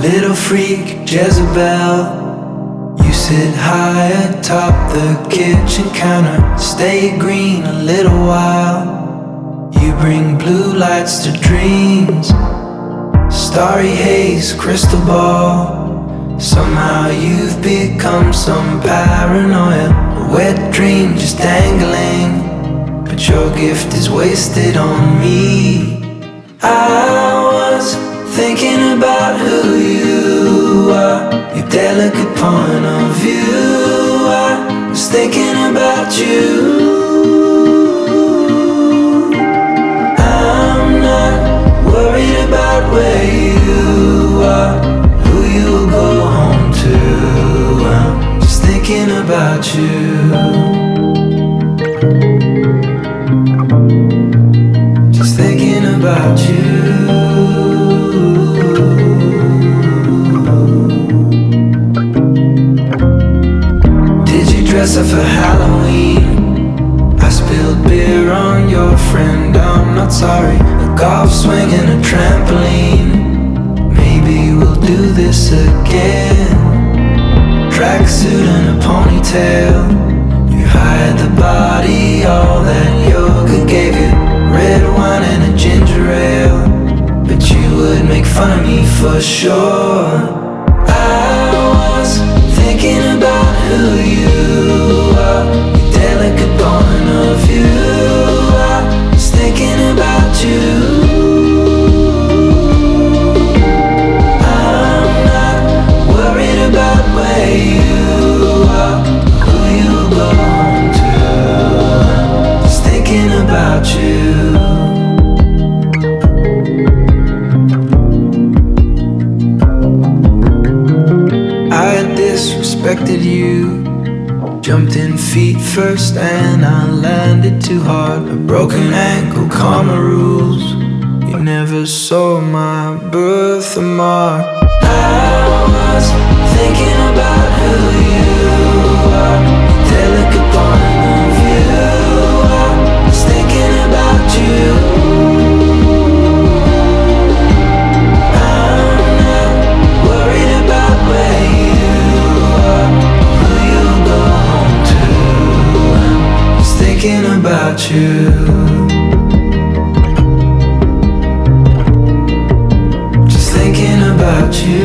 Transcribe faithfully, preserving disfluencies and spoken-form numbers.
little freak Jezebel. You sit high atop the kitchen counter, stay green a little while. You bring blue lights to dreams, starry haze, crystal ball. Somehow you've become some paranoia, a wet dream just dangling, but your gift is wasted on me. I was thinking about who you are, your delicate point of view. I was thinking about you. I'm not worried about where you are, who you'll go home to. I'm just thinking about you. Just thinking about you. Did you dress up for Halloween? I spilled beer on your friend, I'm not sorry. A golf swing and a trampoline, maybe we'll do this again. Tracksuit and a ponytail, you hide the body, all that yoga gave you. Red wine and a ginger ale, but you would make fun of me for sure. I was thinking about who you are, your delicate point of view. I was thinking about you. I'm not worried about where you are, who you'll go home to. I'm just thinking about you. Disrespected you, jumped in feet first and I landed too hard. A broken ankle, karma rules. You never saw my birthmark. I was thinking about who you are, your delicate point of view. I was thinking about you. I'm not worried about where you are, who you'll go home to. I'm just thinking about you. Just thinking about you.